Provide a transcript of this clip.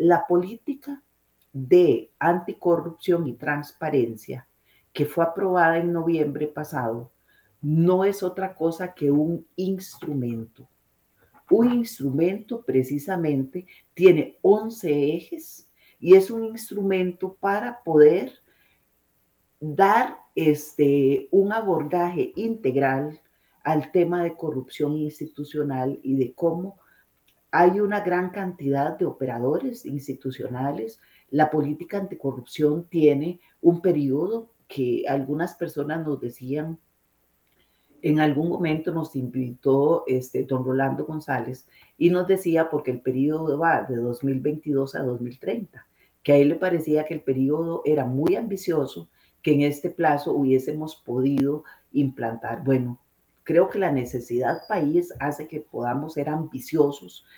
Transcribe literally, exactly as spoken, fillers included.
La política de anticorrupción y transparencia que fue aprobada en noviembre pasado no es otra cosa que un instrumento. Un instrumento precisamente tiene once ejes y es un instrumento para poder dar este, un abordaje integral al tema de corrupción institucional y de cómo hay una gran cantidad de operadores institucionales. La política anticorrupción tiene un periodo que algunas personas nos decían, en algún momento nos invitó este, don Rolando González y nos decía, porque el periodo va de dos mil veintidós a dos mil treinta, que a él le parecía que el periodo era muy ambicioso, que en este plazo hubiésemos podido implantar. Bueno, creo que la necesidad país hace que podamos ser ambiciosos